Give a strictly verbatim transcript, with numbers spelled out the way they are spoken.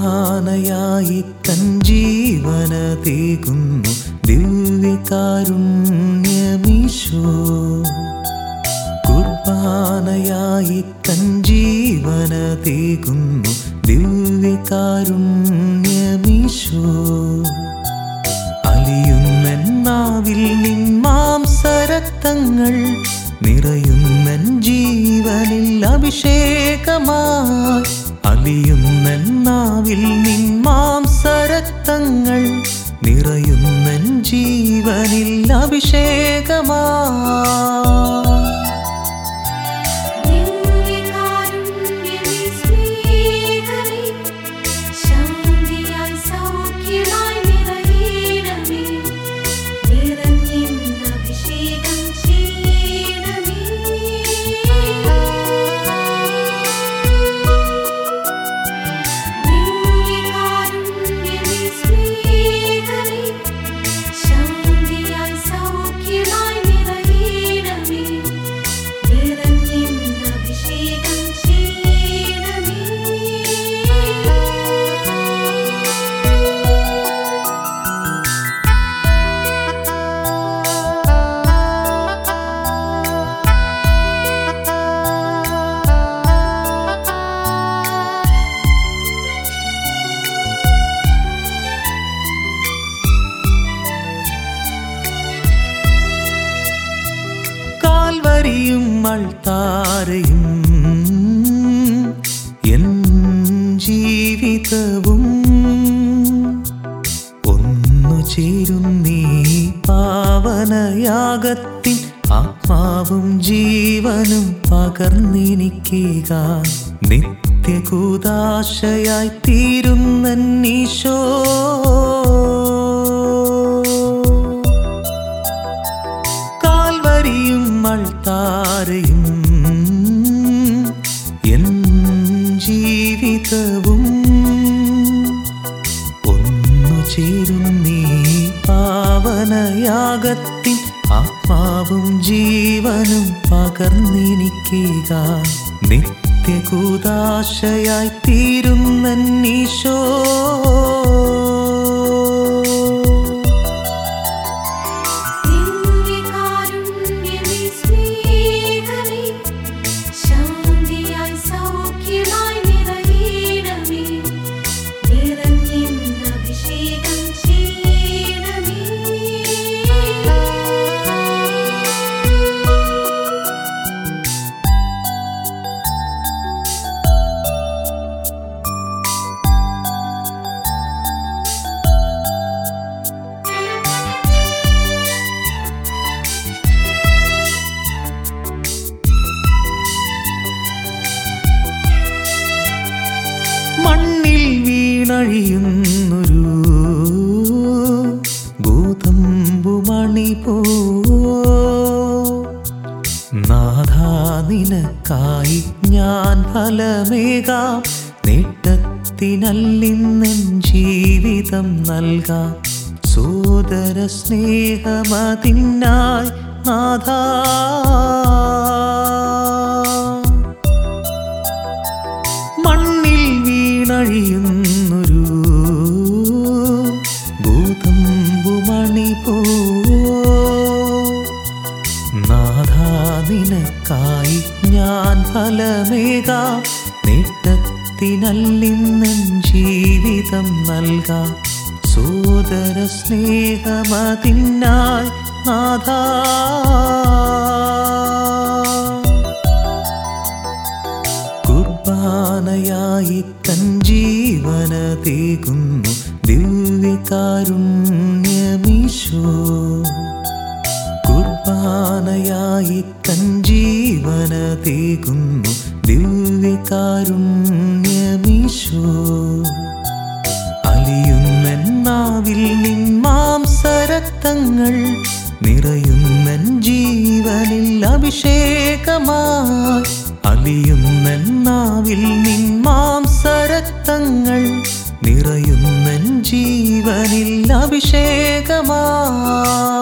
കുർബാനയായി തൻ ജീവന തേകുന്നു ദിവ്യകാരുണ്യമീശോ. കുർബാനയായി തൻ ജീവന തേകുന്നു ദിവ്യകാരുണ്യമീശോ. അലിയുന്നൻ നാവിൽ നിൻ മാംസരക്തങ്ങൾ നിറയുന്നൻ ജീവനിൽ അഭിഷേകമായി. അലിയുന്നൻ നാവിൽ നിൻ മാംസരക്തങ്ങൾ നിറയുന്നൻ ജീവനിൽ അഭിഷേകമായി. കാൽവരിയും അൾത്താരയും എൻ ജീവിതവും ഒന്നു ചേരുന്നീ പാവനയാഗത്തിൻ ആത്മാവും ജീവനും പകർന്നെനിക്കേകാൻ നിത്യകൂദാശയായി തീരുന്നീശോ. കാൽവരിയും അൾത്താരയും എൻ ജീവിതവും ഒന്നു ചേരുന്നീ പാവനയാഗത്തിൻ ആത്മാവും ജീവനും പകർന്നെനിക്കേകാൻ നിത്യകൂദാശയായി തീരുന്നീശോ. മണ്ണിൽ വീണഴിയുന്നൊരു ഗോതമ്പുമണി പോ നാഥാ, നിനക്കായി ഞാൻ ഫലമേകാം. നേട്ടത്തിനല്ലിന്നെൻ ജീവിതം നൽകാം. സോദര സ്നേഹമതിനായി നാഥാ. മണ്ണിൽ വീണഴിയുന്നൊരു ഗോതമ്പുമണി പോ നാഥാ, നിനക്കായി ഞാൻ ഫലമേകാം. നേട്ടത്തിനല്ലിന്നെൻ ജീവിതം നൽകാം. സോദര സ്നേഹമതിനായി നാഥാ. കുർബാനയായി തൻ ജീവന തേകുന്നു ദിവ്യകാരുണ്യമീശോ. കുർബാനയായി തൻ ജീവന തേകുന്നു ദിവ്യകാരുണ്യമീശോ. അലിയുന്നൻ നാവിൽ നിൻ മാംസരക്തങ്ങൾ നിറയുന്നൻ ജീവനിൽ അഭിഷേകമായി. അലിയുന്നൻ നാവിൽ നിൻ മാംസരക്തങ്ങൾ നിറയുന്നൻ ജീവനിൽ അഭിഷേകമായി.